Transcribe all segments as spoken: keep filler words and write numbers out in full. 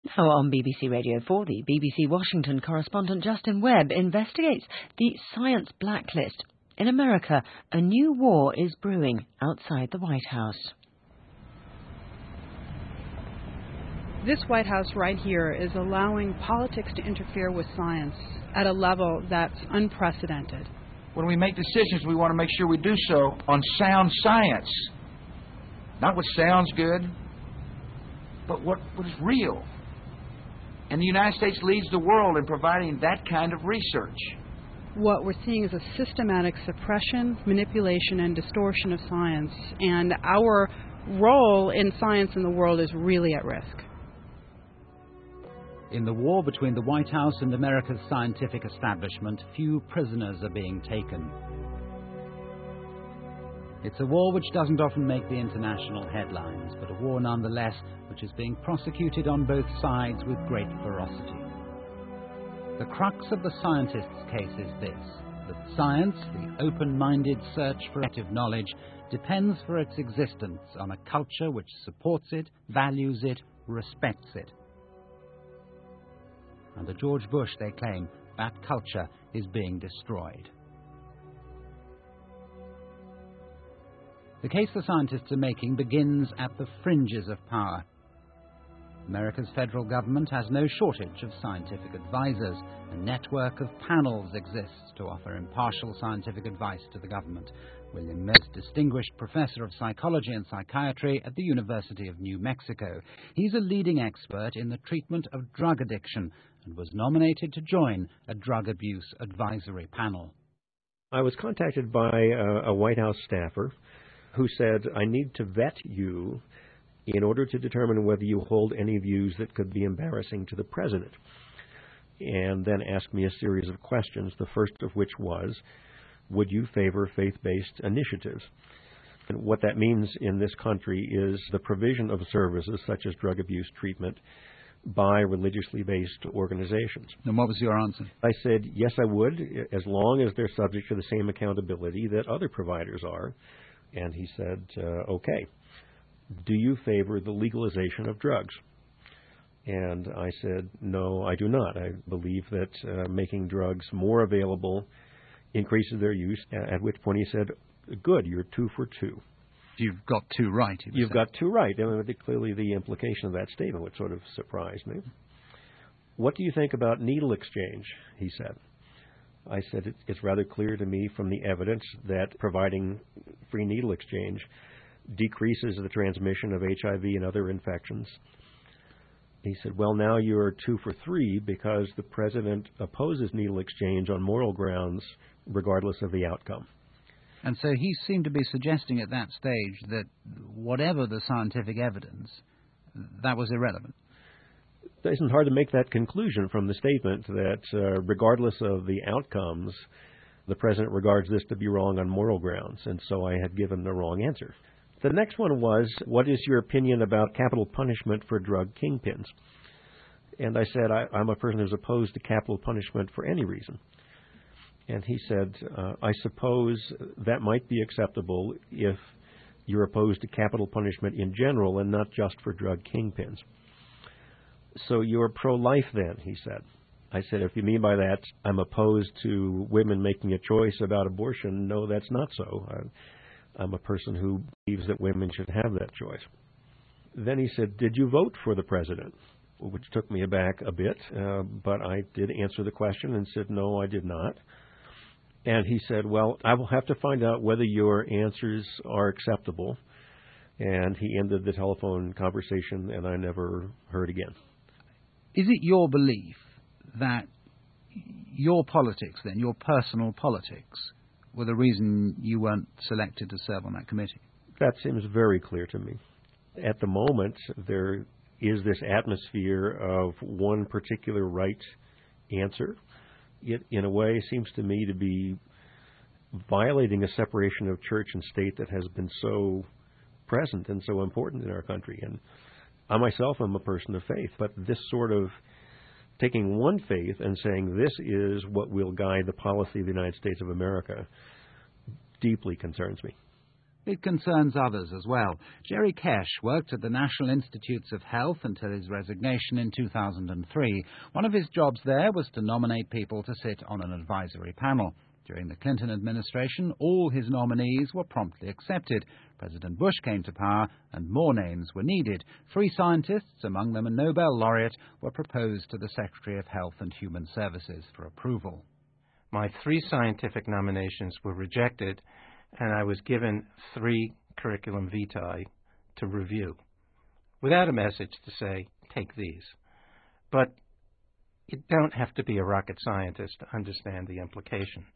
Now on B B C Radio four, the B B C Washington correspondent Justin Webb investigates the science blacklist. In America, a new war is brewing outside the White House. This White House right here is allowing politics to interfere with science at a level that's unprecedented. When we make decisions, we want to make sure we do so on sound science. Not what sounds good, but what, what is real. And the United States leads the world in providing that kind of research. What we're seeing is a systematic suppression, manipulation, and distortion of science, and our role in science in the world is really at risk. In the war between the White House and America's scientific establishment, few prisoners are being taken. It's a war which doesn't often make the international headlines, but a war nonetheless which is being prosecuted on both sides with great ferocity. The crux of the scientist's case is this, that science, the open-minded search for objective knowledge, depends for its existence on a culture which supports it, values it, respects it. Under George Bush, they claim, that culture is being destroyed. The case the scientists are making begins at the fringes of power. America's federal government has no shortage of scientific advisors. A network of panels exists to offer impartial scientific advice to the government. William Mills, distinguished professor of psychology and psychiatry at the University of New Mexico. He's a leading expert in the treatment of drug addiction and was nominated to join a drug abuse advisory panel. I was contacted by a, a White House staffer who said, I need to vet you in order to determine whether you hold any views that could be embarrassing to the president, and then asked me a series of questions, the first of which was, would you favor faith-based initiatives? And what that means in this country is the provision of services such as drug abuse treatment by religiously based organizations. And what was your answer? I said, yes, I would, as long as they're subject to the same accountability that other providers are. And he said, uh, okay. Do you favor the legalization of drugs? And I said, no, I do not. I believe that uh, making drugs more available increases their use, at which point he said, good, you're two for two. You've got two right. You've got two right. I mean, clearly the implication of that statement would sort of surprise me. What do you think about needle exchange, he said. I said, it's rather clear to me from the evidence that providing free needle exchange decreases the transmission of H I V and other infections. He said, well, now you're two for three because the president opposes needle exchange on moral grounds regardless of the outcome. And so he seemed to be suggesting at that stage that whatever the scientific evidence, that was irrelevant. It isn't hard to make that conclusion from the statement that uh, regardless of the outcomes, the president regards this to be wrong on moral grounds, and so I had given the wrong answer. The next one was, what is your opinion about capital punishment for drug kingpins? And I said, I, I'm a person who's opposed to capital punishment for any reason. And he said, uh, I suppose that might be acceptable if you're opposed to capital punishment in general and not just for drug kingpins. So you're pro-life then, he said. I said, if you mean by that I'm opposed to women making a choice about abortion, no, that's not so. I, I'm a person who believes that women should have that choice. Then he said, did you vote for the president? Which took me aback a bit, uh, but I did answer the question and said, no, I did not. And he said, well, I will have to find out whether your answers are acceptable. And he ended the telephone conversation, and I never heard again. Is it your belief that your politics, then, your personal politics, were the reason you weren't selected to serve on that committee? That seems very clear to me. At the moment, there is this atmosphere of one particular right answer. It, in a way, seems to me to be violating a separation of church and state that has been so present and so important in our country. And I myself am a person of faith, but this sort of taking one faith and saying this is what will guide the policy of the United States of America deeply concerns me. It concerns others as well. Jerry Kesh worked at the National Institutes of Health until his resignation in two thousand three. One of his jobs there was to nominate people to sit on an advisory panel. During the Clinton administration, all his nominees were promptly accepted. President Bush came to power and more names were needed. Three scientists, among them a Nobel laureate, were proposed to the Secretary of Health and Human Services for approval. My three scientific nominations were rejected, and I was given three curriculum vitae to review, without a message to say, take these. But you don't have to be a rocket scientist to understand the implication.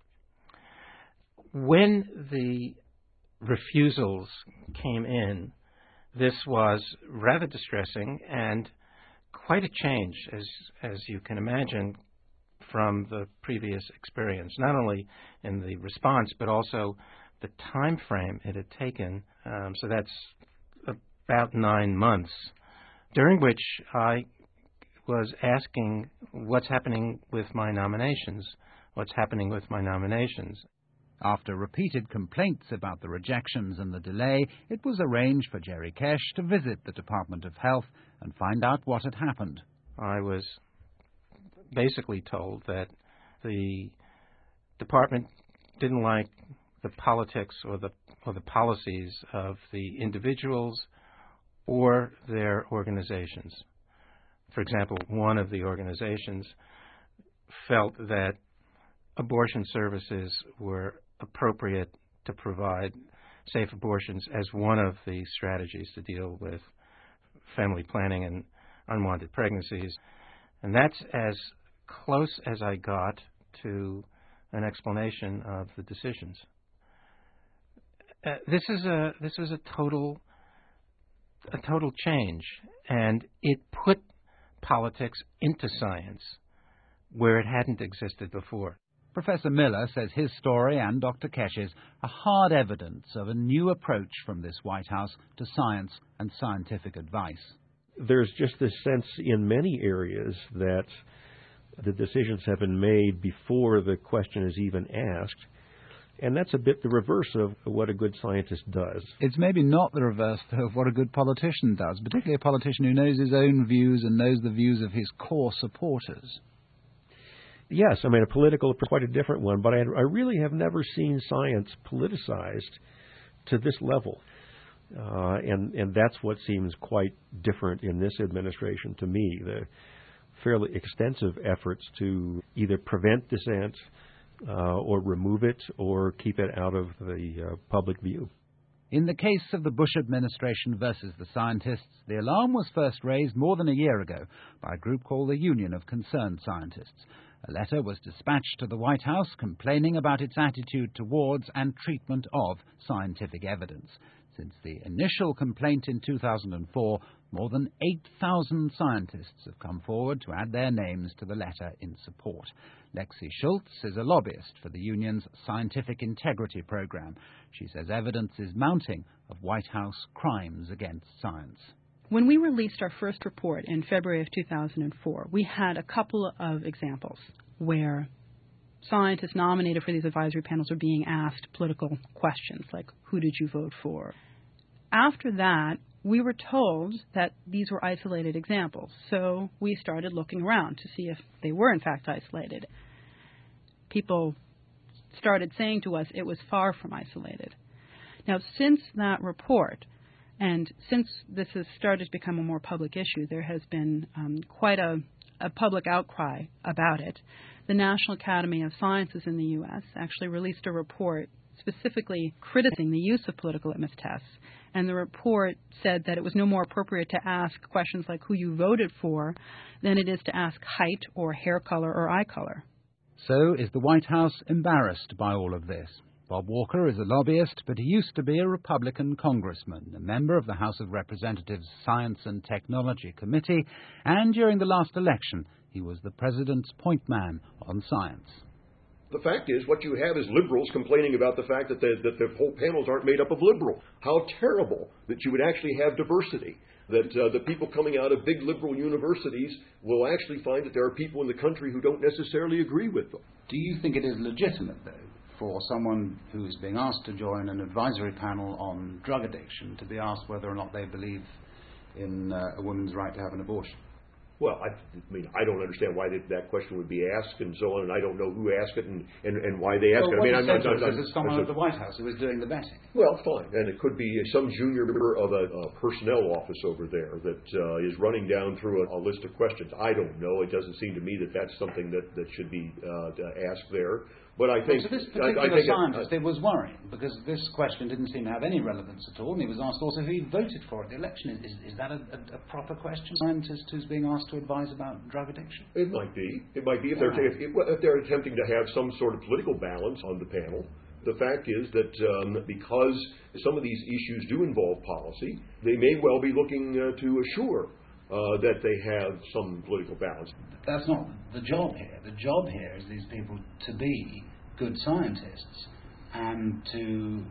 When the refusals came in, this was rather distressing and quite a change, as, as you can imagine, from the previous experience, not only in the response, but also the time frame it had taken. Um, so that's about nine months, during which I was asking what's happening with my nominations, what's happening with my nominations. After repeated complaints about the rejections and the delay, it was arranged for Jerry Kesh to visit the Department of Health and find out what had happened. I was basically told that the department didn't like the politics or the or the policies of the individuals or their organizations. For example, one of the organizations felt that abortion services were appropriate to provide safe abortions as one of the strategies to deal with family planning and unwanted pregnancies. And that's as close as I got to an explanation of the decisions. Uh, this is a this was a total a total change, and it put politics into science where it hadn't existed before. Professor Miller says his story and Doctor Kesh's are hard evidence of a new approach from this White House to science and scientific advice. There's just this sense in many areas that the decisions have been made before the question is even asked. And that's a bit the reverse of what a good scientist does. It's maybe not the reverse of what a good politician does, particularly a politician who knows his own views and knows the views of his core supporters. Yes, I mean, a political, quite a different one, but I, I really have never seen science politicized to this level. Uh, and, and that's what seems quite different in this administration to me, the fairly extensive efforts to either prevent dissent Uh, or remove it, or keep it out of the uh, public view. In the case of the Bush administration versus the scientists, the alarm was first raised more than a year ago by a group called the Union of Concerned Scientists. A letter was dispatched to the White House complaining about its attitude towards and treatment of scientific evidence. Since the initial complaint in two thousand four, more than eight thousand scientists have come forward to add their names to the letter in support. Lexi Schultz is a lobbyist for the union's Scientific Integrity Program. She says evidence is mounting of White House crimes against science. When we released our first report in February of two thousand four, we had a couple of examples where scientists nominated for these advisory panels were being asked political questions like, who did you vote for? After that, we were told that these were isolated examples, so we started looking around to see if they were in fact isolated. People started saying to us it was far from isolated. Now, since that report, and since this has started to become a more public issue, there has been um, quite a, a public outcry about it. The National Academy of Sciences in the U S actually released a report specifically criticizing the use of political litmus tests. And the report said that it was no more appropriate to ask questions like who you voted for than it is to ask height or hair color or eye color. So is the White House embarrassed by all of this? Bob Walker is a lobbyist, but he used to be a Republican congressman, a member of the House of Representatives Science and Technology Committee, and during the last election, he was the president's point man on science. The fact is, what you have is liberals complaining about the fact that the, that the whole panels aren't made up of liberal. How terrible that you would actually have diversity, that uh, the people coming out of big liberal universities will actually find that there are people in the country who don't necessarily agree with them. Do you think it is legitimate, though, for someone who is being asked to join an advisory panel on drug addiction to be asked whether or not they believe in uh, a woman's right to have an abortion? Well, I, I mean, I don't understand why that, that question would be asked and so on, and I don't know who asked it and, and, and why they asked well, it. I mean, I'm not. Because it's someone at the White House who is doing the vetting. Well, fine, and it could be some junior member of a, a personnel office over there that uh, is running down through a, a list of questions. I don't know. It doesn't seem to me that that's something that, that should be uh, asked there. But I think, well, so this particular I, I think scientist, it, it was worrying because this question didn't seem to have any relevance at all, and he was asked also who he voted for at the election. Is, is that a, a, a proper question? Scientist who's being asked to advise about drug addiction? It might be. It might be if wow. they're if, if they're attempting to have some sort of political balance on the panel. The fact is that um, because some of these issues do involve policy, they may well be looking uh, to assure uh, that they have some political balance. That's not the job here. The job here is these people to be good scientists and to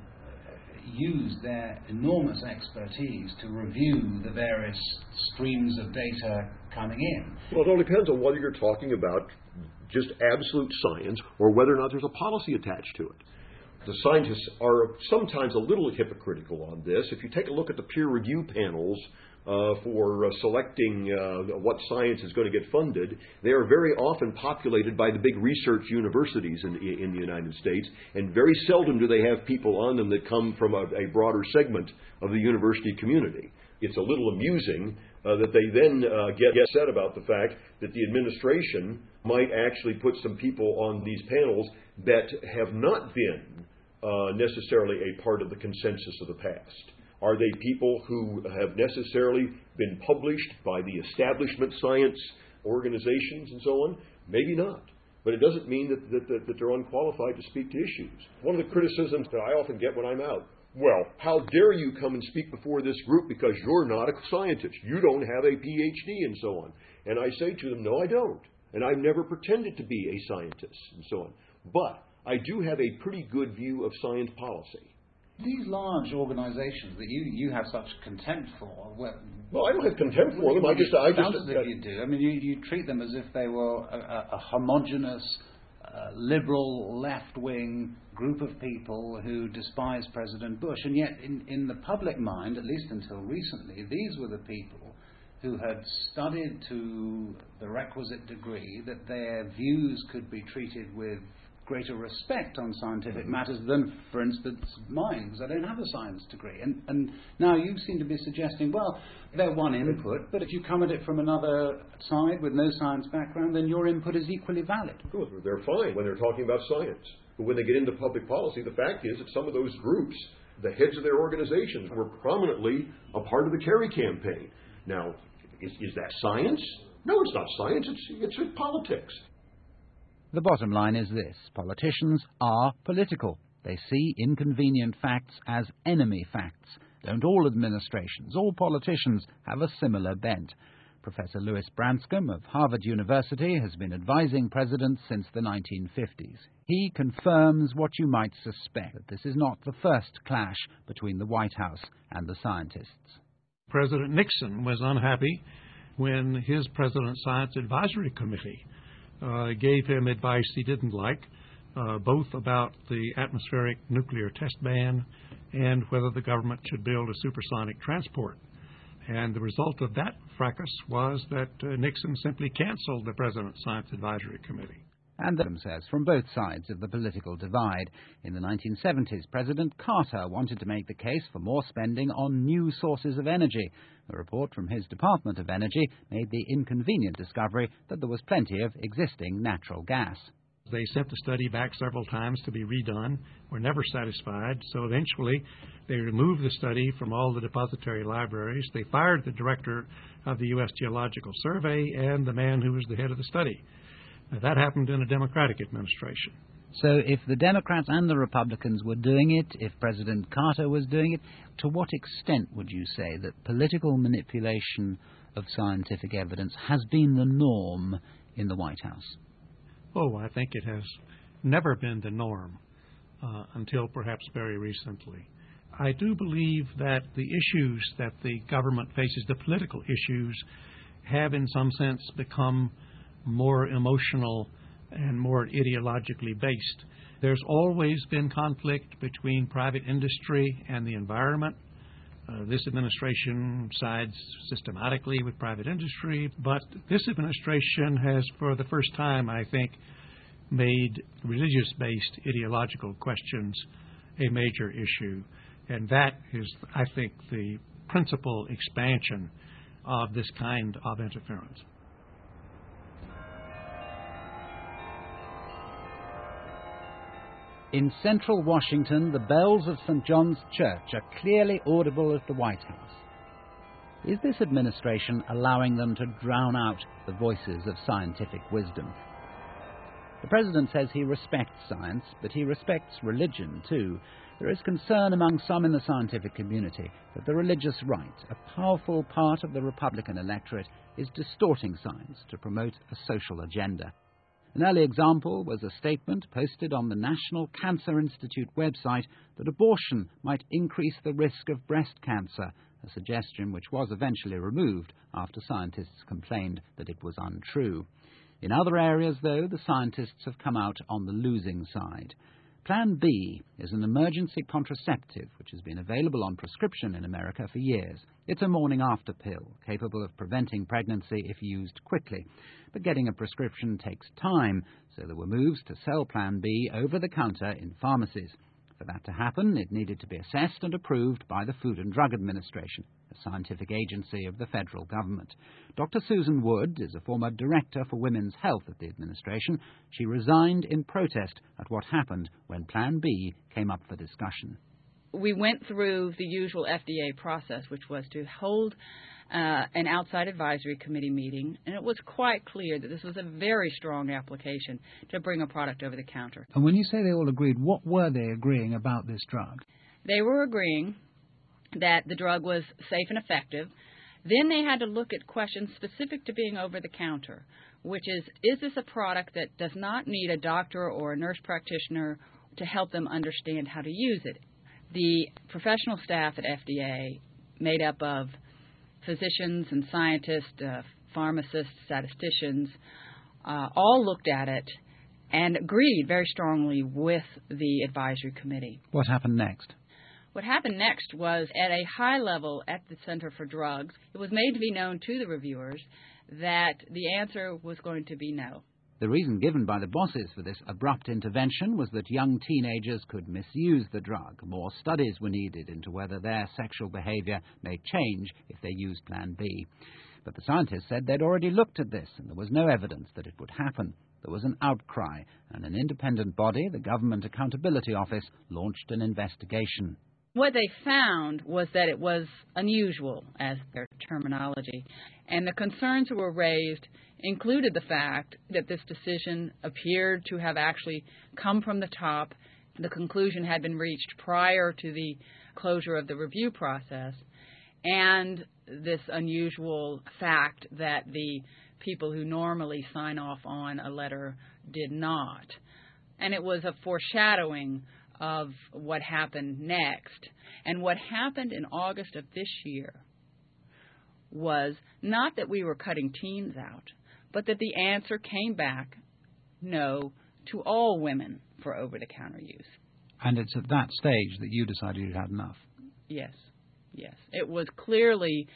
use their enormous expertise to review the various streams of data coming in. Well, it all depends on whether you're talking about just absolute science or whether or not there's a policy attached to it. The scientists are sometimes a little hypocritical on this. If you take a look at the peer review panels Uh, for uh, selecting uh, what science is going to get funded, they are very often populated by the big research universities in, in the United States, and very seldom do they have people on them that come from a, a broader segment of the university community. It's a little amusing uh, that they then uh, get, get upset about the fact that the administration might actually put some people on these panels that have not been uh, necessarily a part of the consensus of the past. Are they people who have necessarily been published by the establishment science organizations and so on? Maybe not. But it doesn't mean that, that, that, that they're unqualified to speak to issues. One of the criticisms that I often get when I'm out, well, how dare you come and speak before this group because you're not a scientist. You don't have a P H D and so on. And I say to them, no, I don't. And I've never pretended to be a scientist and so on. But I do have a pretty good view of science policy. These large organizations that you, you have such contempt for, well, well I don't have contempt for them. I just, I just, sounds as if you do. I mean, you, you treat them as if they were a, a, a homogenous, uh, liberal, left-wing group of people who despise President Bush. And yet, in, in the public mind, at least until recently, these were the people who had studied to the requisite degree that their views could be treated with greater respect on scientific matters than, for instance, mine, because I don't have a science degree. And, and now you seem to be suggesting, well, they're one input, but if you come at it from another side with no science background, then your input is equally valid. Good. They're fine when they're talking about science. But when they get into public policy, the fact is that some of those groups, the heads of their organizations, were prominently a part of the Kerry campaign. Now, is, is that science? No, it's not science. It's, it's politics. The bottom line is this: politicians are political. They see inconvenient facts as enemy facts. Don't all administrations, all politicians, have a similar bent? Professor Louis Branscombe of Harvard University has been advising presidents since the nineteen fifties. He confirms what you might suspect, that this is not the first clash between the White House and the scientists. President Nixon was unhappy when his President's Science Advisory Committee Uh, gave him advice he didn't like, uh, both about the atmospheric nuclear test ban and whether the government should build a supersonic transport. And the result of that fracas was that uh, Nixon simply canceled the President's Science Advisory Committee. And Adam says from both sides of the political divide. In the nineteen seventies, President Carter wanted to make the case for more spending on new sources of energy. A report from his Department of Energy made the inconvenient discovery that there was plenty of existing natural gas. They sent the study back several times to be redone, were never satisfied, so eventually they removed the study from all the depository libraries. They fired the director of the U S Geological Survey and the man who was the head of the study. Now, that happened in a Democratic administration. So if the Democrats and the Republicans were doing it, if President Carter was doing it, to what extent would you say that political manipulation of scientific evidence has been the norm in the White House? Oh, I think it has never been the norm uh, until perhaps very recently. I do believe that the issues that the government faces, the political issues, have in some sense become more emotional and more ideologically based. There's always been conflict between private industry and the environment. Uh, this administration sides systematically with private industry, but this administration has, for the first time, I think, made religious-based ideological questions a major issue. And that is, I think, the principal expansion of this kind of interference. In central Washington, the bells of Saint John's Church are clearly audible at the White House. Is this administration allowing them to drown out the voices of scientific wisdom? The president says he respects science, but he respects religion too. There is concern among some in the scientific community that the religious right, a powerful part of the Republican electorate, is distorting science to promote a social agenda. An early example was a statement posted on the National Cancer Institute website that abortion might increase the risk of breast cancer, a suggestion which was eventually removed after scientists complained that it was untrue. In other areas, though, the scientists have come out on the losing side. Plan B is an emergency contraceptive which has been available on prescription in America for years. It's a morning-after pill, capable of preventing pregnancy if used quickly. But getting a prescription takes time, so there were moves to sell Plan B over-the-counter in pharmacies. For that to happen, it needed to be assessed and approved by the Food and Drug Administration, a scientific agency of the federal government. Doctor Susan Wood is a former director for women's health at the administration. She resigned in protest at what happened when Plan B came up for discussion. We went through the usual F D A process, which was to hold uh, an outside advisory committee meeting, and it was quite clear that this was a very strong application to bring a product over the counter. And when you say they all agreed, what were they agreeing about this drug? They were agreeing that the drug was safe and effective. Then they had to look at questions specific to being over the counter, which is, is this a product that does not need a doctor or a nurse practitioner to help them understand how to use it? The professional staff at F D A, made up of physicians and scientists, uh, pharmacists, statisticians, uh, all looked at it and agreed very strongly with the advisory committee. What happened next? What happened next was, at a high level at the Center for Drugs, it was made to be known to the reviewers that the answer was going to be no. The reason given by the bosses for this abrupt intervention was that young teenagers could misuse the drug. More studies were needed into whether their sexual behavior may change if they used Plan B. But the scientists said they'd already looked at this, and there was no evidence that it would happen. There was an outcry, and an independent body, the Government Accountability Office, launched an investigation. What they found was that it was unusual, as their terminology, and the concerns that were raised included the fact that this decision appeared to have actually come from the top. The conclusion had been reached prior to the closure of the review process, and this unusual fact that the people who normally sign off on a letter did not. And it was a foreshadowing of what happened next. And what happened in August of this year was not that we were cutting teens out, but that the answer came back no to all women for over-the-counter use. And it's at that stage that you decided you'd had enough? Yes, yes. It was clearly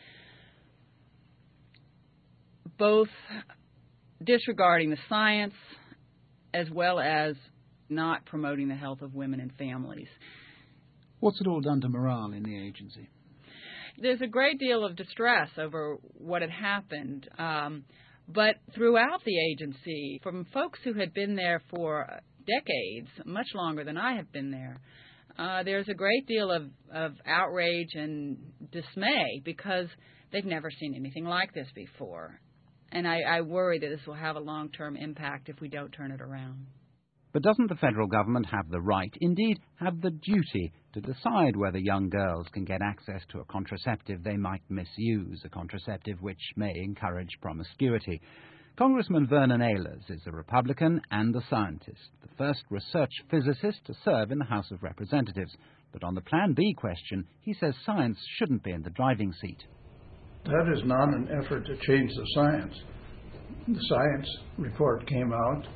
both disregarding the science as well as not promoting the health of women and families. What's it all done to morale in the agency? There's a great deal of distress over what had happened. Um, but throughout the agency, from folks who had been there for decades, much longer than I have been there, uh, there's a great deal of, of outrage and dismay because they've never seen anything like this before. And I, I worry that this will have a long-term impact if we don't turn it around. But doesn't the federal government have the right, indeed have the duty, to decide whether young girls can get access to a contraceptive they might misuse, a contraceptive which may encourage promiscuity? Congressman Vernon Ehlers is a Republican and a scientist, the first research physicist to serve in the House of Representatives. But on the Plan B question, he says science shouldn't be in the driving seat. That is not an effort to change the science. The science report came out,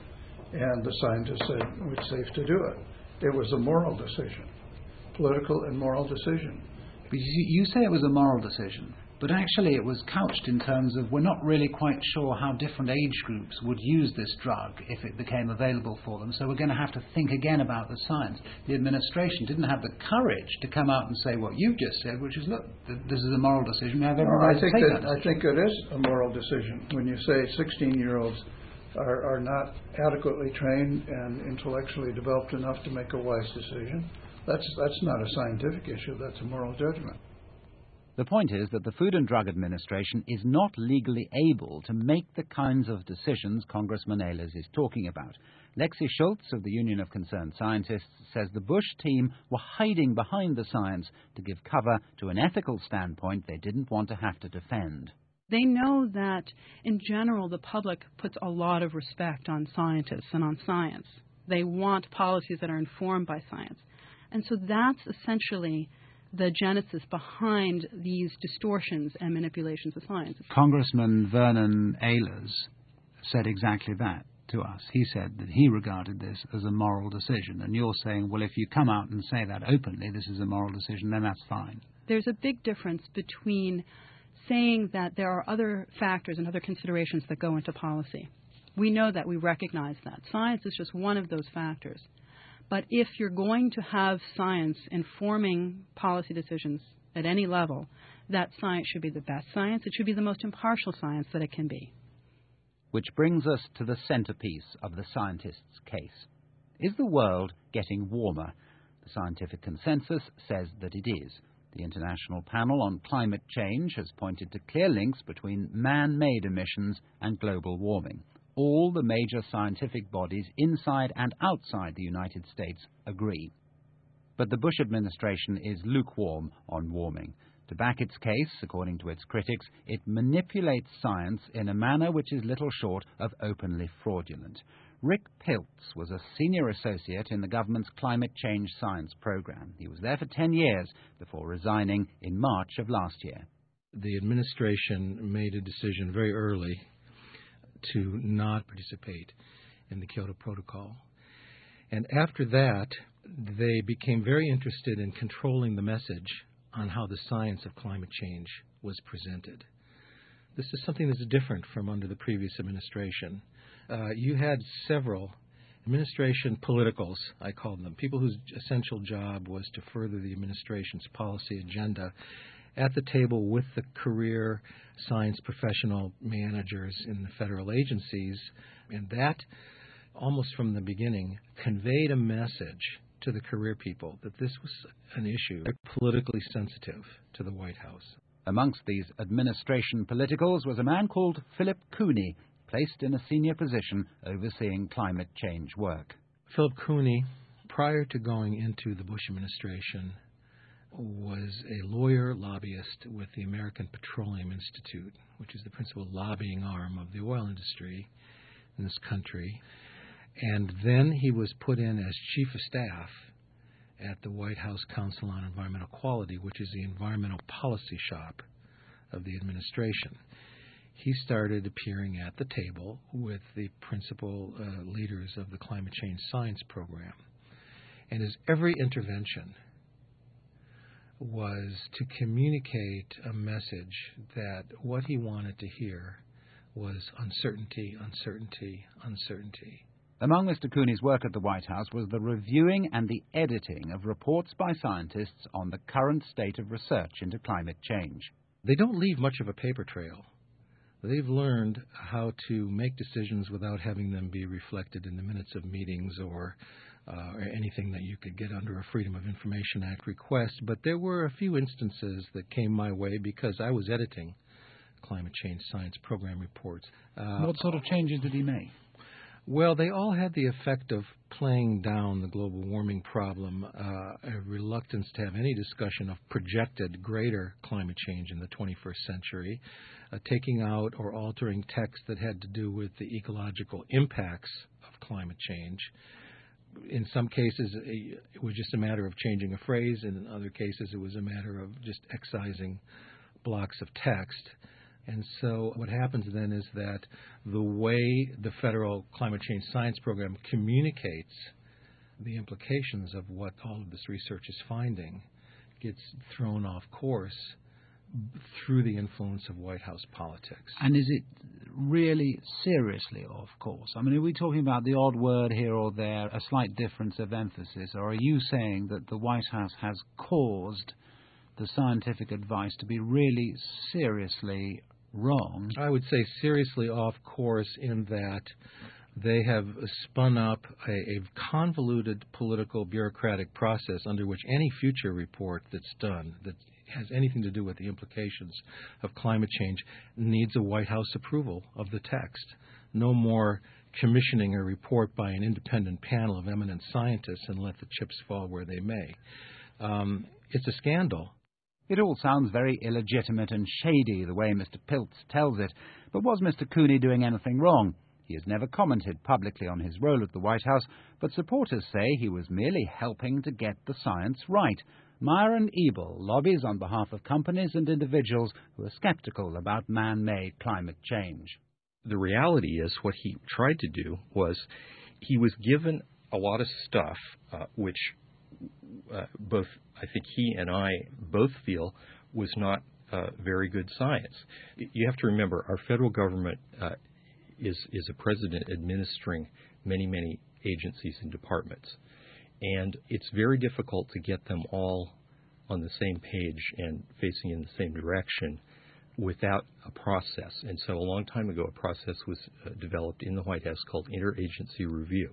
and the scientists said it's safe to do it. It was a moral decision, political and moral decision. But you, you say it was a moral decision, but actually it was couched in terms of we're not really quite sure how different age groups would use this drug if it became available for them, so we're going to have to think again about the science. The administration didn't have the courage to come out and say what you've just said, which is, look, th- this is a moral decision. We have every Well, right I think to take that, that I think it is a moral decision when you say sixteen-year-olds are, are not adequately trained and intellectually developed enough to make a wise decision. That's that's not a scientific issue. That's a moral judgment. The point is that the Food and Drug Administration is not legally able to make the kinds of decisions Congressman Ehlers is talking about. Lexi Schultz of the Union of Concerned Scientists says the Bush team were hiding behind the science to give cover to an ethical standpoint they didn't want to have to defend. They know that, in general, the public puts a lot of respect on scientists and on science. They want policies that are informed by science. And so that's essentially the genesis behind these distortions and manipulations of science. Congressman Vernon Ehlers said exactly that to us. He said that he regarded this as a moral decision. And you're saying, well, if you come out and say that openly, this is a moral decision, then that's fine. There's a big difference between saying that there are other factors and other considerations that go into policy. We know that. We recognize that. Science is just one of those factors. But if you're going to have science informing policy decisions at any level, that science should be the best science. It should be the most impartial science that it can be. Which brings us to the centerpiece of the scientists' case. Is the world getting warmer? The scientific consensus says that it is. The International Panel on Climate Change has pointed to clear links between man-made emissions and global warming. All the major scientific bodies inside and outside the United States agree. But the Bush administration is lukewarm on warming. To back its case, according to its critics, it manipulates science in a manner which is little short of openly fraudulent. Rick Piltz was a senior associate in the government's climate change science program. He was there for ten years before resigning in March of last year. The administration made a decision very early to not participate in the Kyoto Protocol. And after that, they became very interested in controlling the message on how the science of climate change was presented. This is something that's different from under the previous administration. Uh, you had several administration politicals, I called them, people whose essential job was to further the administration's policy agenda, at the table with the career science professional managers in the federal agencies, and that, almost from the beginning, conveyed a message to the career people that this was an issue politically sensitive to the White House. Amongst these administration politicals was a man called Philip Cooney, placed in a senior position overseeing climate change work. Philip Cooney, prior to going into the Bush administration, was a lawyer lobbyist with the American Petroleum Institute, which is the principal lobbying arm of the oil industry in this country. And then he was put in as chief of staff at the White House Council on Environmental Quality, which is the environmental policy shop of the administration. He started appearing at the table with the principal uh, leaders of the climate change science program. And his every intervention was to communicate a message that what he wanted to hear was uncertainty, uncertainty, uncertainty. Among Mister Cooney's work at the White House was the reviewing and the editing of reports by scientists on the current state of research into climate change. They don't leave much of a paper trail. They've learned how to make decisions without having them be reflected in the minutes of meetings or Uh, or anything that you could get under a Freedom of Information Act request, but there were a few instances that came my way because I was editing climate change science program reports. Uh, what sort of changes did he make? Well, they all had the effect of playing down the global warming problem, uh, a reluctance to have any discussion of projected greater climate change in the twenty-first century, uh, taking out or altering text that had to do with the ecological impacts of climate change. In some cases, it was just a matter of changing a phrase. And in other cases, it was a matter of just excising blocks of text. And so what happens then is that the way the federal climate change science program communicates the implications of what all of this research is finding gets thrown off course through the influence of White House politics. And is it really seriously off course? I mean, are we talking about the odd word here or there, a slight difference of emphasis, or are you saying that the White House has caused the scientific advice to be really seriously wrong? I would say seriously off course in that they have spun up a, a convoluted political bureaucratic process under which any future report that's done that has anything to do with the implications of climate change needs a White House approval of the text. No more commissioning a report by an independent panel of eminent scientists and let the chips fall where they may. Um, it's a scandal. It all sounds very illegitimate and shady the way Mister Piltz tells it, but was Mister Cooney doing anything wrong? He has never commented publicly on his role at the White House, but supporters say he was merely helping to get the science right. Myron Ebel lobbies on behalf of companies and individuals who are skeptical about man-made climate change. The reality is what he tried to do was he was given a lot of stuff uh, which uh, both I think he and I both feel was not uh, very good science. You have to remember our federal government uh, is is a president administering many, many agencies and departments. And it's very difficult to get them all on the same page and facing in the same direction without a process. And so a long time ago, a process was uh, developed in the White House called interagency review.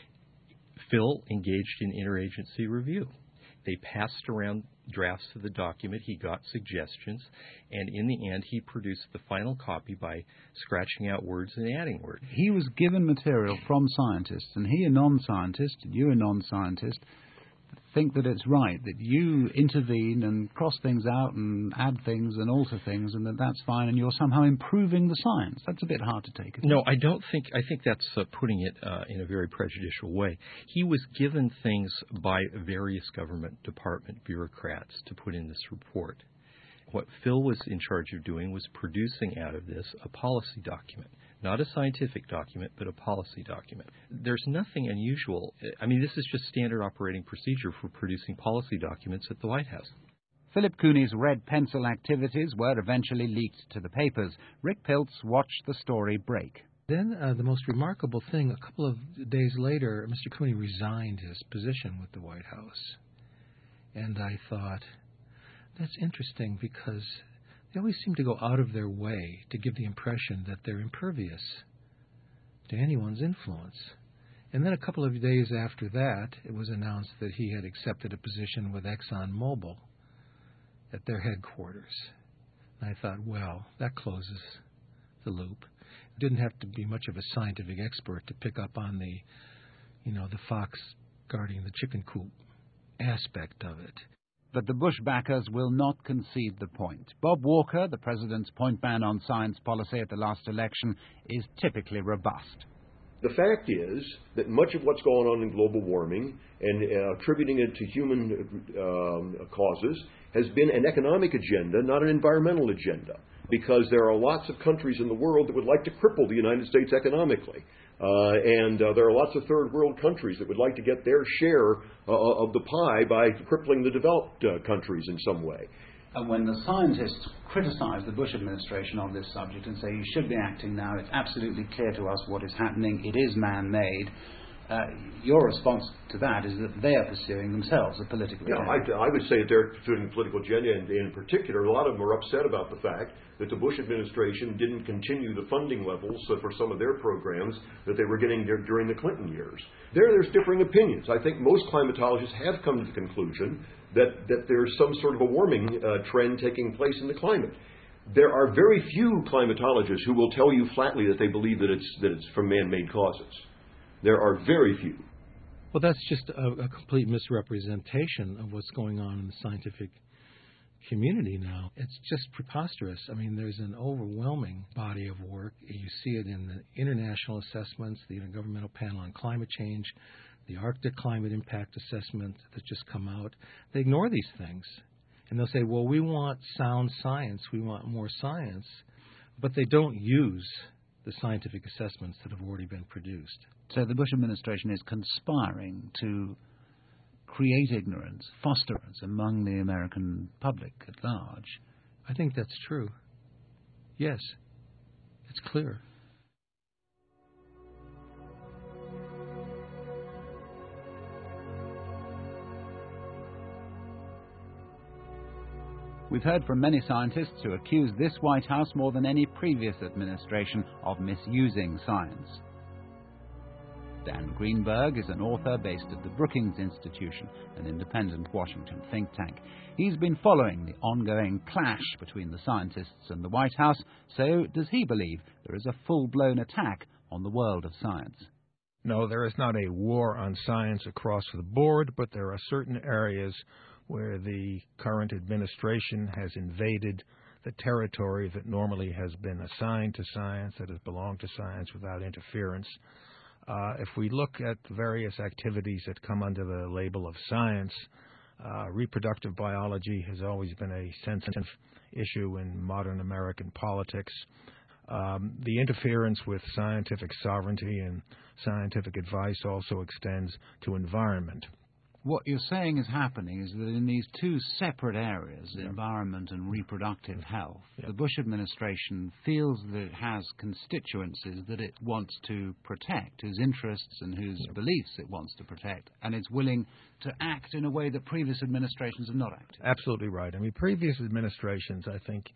Phil engaged in interagency review. They passed around drafts of the document. He got suggestions. And in the end, he produced the final copy by scratching out words and adding words. He was given material from scientists, and he, a non-scientist, and you, a non-scientist, think that it's right, that you intervene and cross things out and add things and alter things, and that that's fine, and you're somehow improving the science. That's a bit hard to take. No, I don't think, I think that's uh, putting it uh, in a very prejudicial way. He was given things by various government department bureaucrats to put in this report. What Phil was in charge of doing was producing out of this a policy document. Not a scientific document, but a policy document. There's nothing unusual. I mean, this is just standard operating procedure for producing policy documents at the White House. Philip Cooney's red pencil activities were eventually leaked to the papers. Rick Piltz watched the story break. Then uh, the most remarkable thing, a couple of days later, Mister Cooney resigned his position with the White House. And I thought, that's interesting because they always seem to go out of their way to give the impression that they're impervious to anyone's influence. And then a couple of days after that, it was announced that he had accepted a position with ExxonMobil at their headquarters. And I thought, well, that closes the loop. It didn't have to be much of a scientific expert to pick up on the, you know, the fox guarding the chicken coop aspect of it. But the Bush backers will not concede the point. Bob Walker, the president's point man on science policy at the last election, is typically robust. The fact is that much of what's going on in global warming and uh, attributing it to human um, causes has been an economic agenda, not an environmental agenda, because there are lots of countries in the world that would like to cripple the United States economically. Uh, and uh, there are lots of third world countries that would like to get their share uh, of the pie by crippling the developed uh, countries in some way. And when the scientists criticize the Bush administration on this subject and say you should be acting now, it's absolutely clear to us what is happening, it is man-made, uh, your response to that is that they are pursuing themselves a political agenda. Yeah, I, I would say that they're pursuing a political agenda, and in particular, a lot of them are upset about the fact that the Bush administration didn't continue the funding levels for some of their programs that they were getting there during the Clinton years. There, there's differing opinions. I think most climatologists have come to the conclusion that, that there's some sort of a warming uh, trend taking place in the climate. There are very few climatologists who will tell you flatly that they believe that it's, that it's from man-made causes. There are very few. Well, that's just a, a complete misrepresentation of what's going on in the scientific community now. It's just preposterous. I mean, there's an overwhelming body of work. You see it in the international assessments, the Intergovernmental Panel on Climate Change, the Arctic Climate Impact Assessment that just come out. They ignore these things. And they'll say, well, we want sound science. We want more science. But they don't use the scientific assessments that have already been produced. So the Bush administration is conspiring to create ignorance, foster it among the American public at large. I think that's true. Yes, it's clear. We've heard from many scientists who accuse this White House more than any previous administration of misusing science. Dan Greenberg is an author based at the Brookings Institution, an independent Washington think tank. He's been following the ongoing clash between the scientists and the White House, so does he believe there is a full-blown attack on the world of science? No, there is not a war on science across the board, but there are certain areas where the current administration has invaded the territory that normally has been assigned to science, that has belonged to science without interference. Uh, if we look at various activities that come under the label of science, uh, reproductive biology has always been a sensitive issue in modern American politics. Um, the interference with scientific sovereignty and scientific advice also extends to environment. What you're saying is happening is that in these two separate areas, Yeah. environment and reproductive health, Yeah. the Bush administration feels that it has constituencies that it wants to protect, whose interests and whose Yeah. beliefs it wants to protect, and it's willing to act in a way that previous administrations have not acted. Absolutely right. I mean, previous administrations, I think,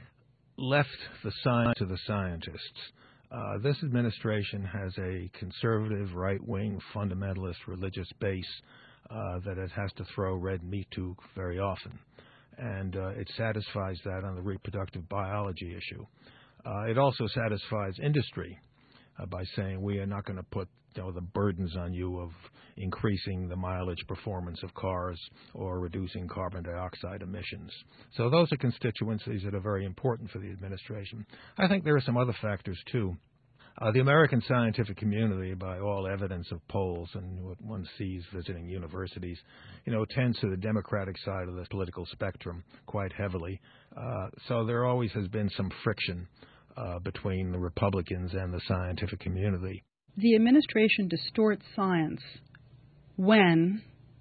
left the science to the scientists. Uh, this administration has a conservative, right-wing, fundamentalist religious base uh, that it has to throw red meat to very often. And uh, it satisfies that on the reproductive biology issue. Uh, it also satisfies industry uh, by saying we are not going to put you know, the burdens on you of increasing the mileage performance of cars or reducing carbon dioxide emissions. So those are constituencies that are very important for the administration. I think there are some other factors, too. Uh, the American scientific community, by all evidence of polls and what one sees visiting universities, you know, tends to the Democratic side of the political spectrum quite heavily. Uh, so there always has been some friction uh, between the Republicans and the scientific community. The administration distorts science when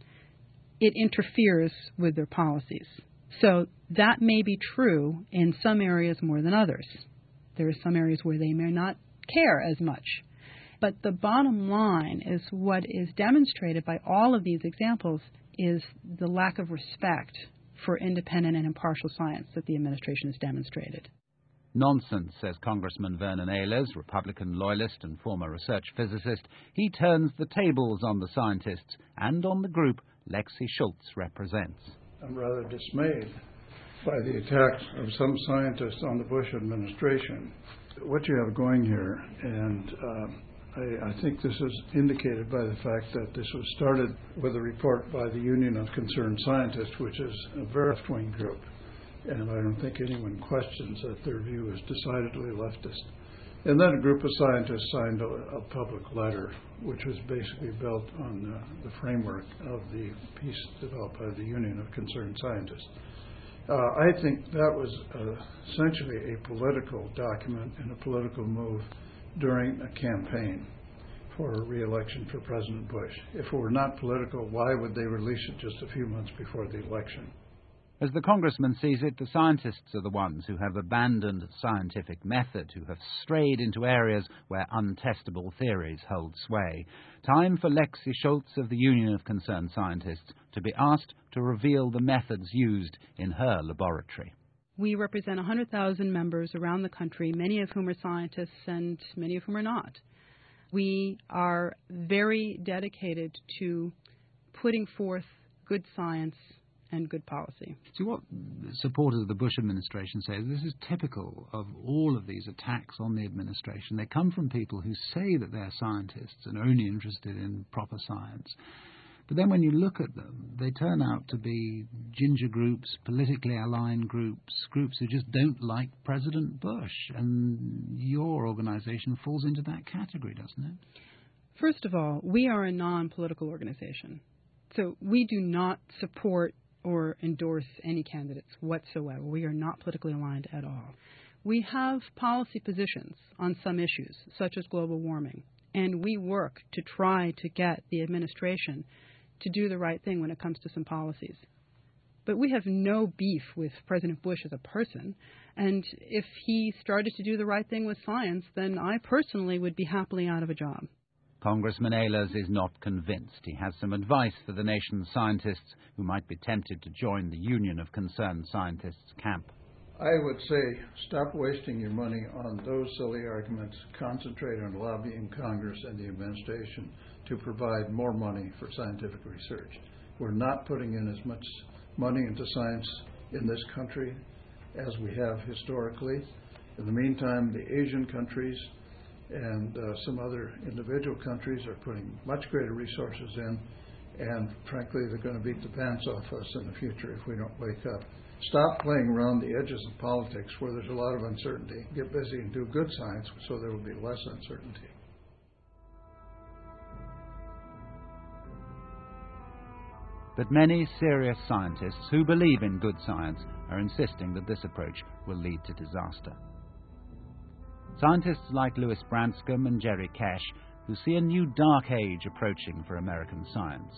it interferes with their policies. So that may be true in some areas more than others. There are some areas where they may not care as much. But the bottom line is what is demonstrated by all of these examples is the lack of respect for independent and impartial science that the administration has demonstrated. Nonsense, says Congressman Vernon Ehlers, Republican loyalist and former research physicist. He turns the tables on the scientists and on the group Lexi Schultz represents. I'm rather dismayed by the attacks of some scientists on the Bush administration. What you have going here, and um, I, I think this is indicated by the fact that this was started with a report by the Union of Concerned Scientists, which is a very left-wing group. And I don't think anyone questions that their view is decidedly leftist. And then a group of scientists signed a, a public letter, which was basically built on uh, the framework of the piece developed by the Union of Concerned Scientists. Uh, I think that was uh, essentially a political document and a political move during a campaign for a re-election for President Bush. If it were not political, why would they release it just a few months before the election? As the congressman sees it, the scientists are the ones who have abandoned scientific method, who have strayed into areas where untestable theories hold sway. Time for Lexi Schultz of the Union of Concerned Scientists to be asked to reveal the methods used in her laboratory. We represent one hundred thousand members around the country, many of whom are scientists and many of whom are not. We are very dedicated to putting forth good science and good policy. See, what supporters of the Bush administration say is this is typical of all of these attacks on the administration. They come from people who say that they're scientists and are only interested in proper science. But then when you look at them, they turn out to be ginger groups, politically aligned groups, groups who just don't like President Bush. And your organization falls into that category, doesn't it? First of all, we are a non-political organization. So we do not support or endorse any candidates whatsoever. We are not politically aligned at all. We have policy positions on some issues, such as global warming, and we work to try to get the administration to do the right thing when it comes to some policies. But we have no beef with President Bush as a person, and if he started to do the right thing with science, then I personally would be happily out of a job. Congressman Ehlers is not convinced. He has some advice for the nation's scientists who might be tempted to join the Union of Concerned Scientists camp. I would say stop wasting your money on those silly arguments. Concentrate on lobbying Congress and the administration to provide more money for scientific research. We're not putting in as much money into science in this country as we have historically. In the meantime, the Asian countries and uh, some other individual countries are putting much greater resources in, and frankly, they're going to beat the pants off us in the future if we don't wake up. Stop playing around the edges of politics where there's a lot of uncertainty. Get busy and do good science so there will be less uncertainty. But many serious scientists who believe in good science are insisting that this approach will lead to disaster. Scientists like Louis Branscombe and Jerry Kesh, who see a new dark age approaching for American science.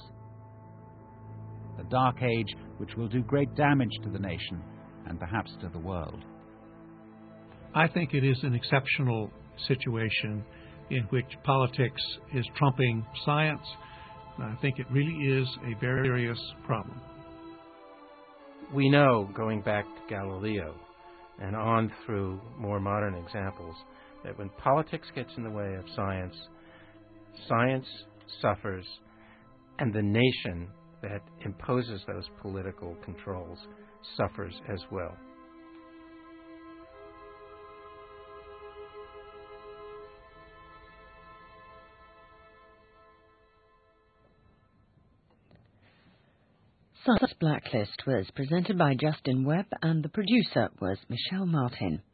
A dark age which will do great damage to the nation and perhaps to the world. I think it is an exceptional situation in which politics is trumping science. I think it really is a very serious problem. We know, going back to Galileo and on through more modern examples, that when politics gets in the way of science, science suffers, and the nation that imposes those political controls suffers as well. Science Blacklist was presented by Justin Webb, and the producer was Michelle Martin.